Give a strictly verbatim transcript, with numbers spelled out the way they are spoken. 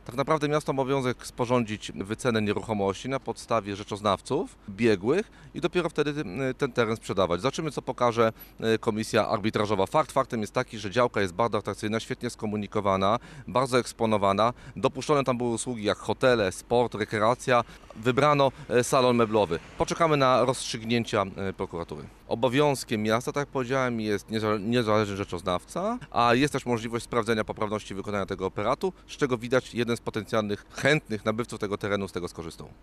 Tak naprawdę miasto ma obowiązek sporządzić wycenę nieruchomości na podstawie rzeczoznawców, biegłych i dopiero wtedy ten teren sprzedawać. Zobaczymy, co pokaże komisja arbitrażowa. Fakt faktem jest taki, że działka jest bardzo atrakcyjna, świetnie skomunikowana, bardzo eksponowana. Dopuszczone tam były usługi jak hotele, sport, rekreacja. Wybrano salon meblowy. Poczekamy na rozstrzygnięcia prokuratury. Obowiązkiem miasta, tak jak powiedziałem, jest niezależny rzeczoznawca, a jest też możliwość sprawdzenia poprawności wykonania tego operatu, z czego widać jeden z potencjalnych chętnych nabywców tego terenu z tego skorzystał.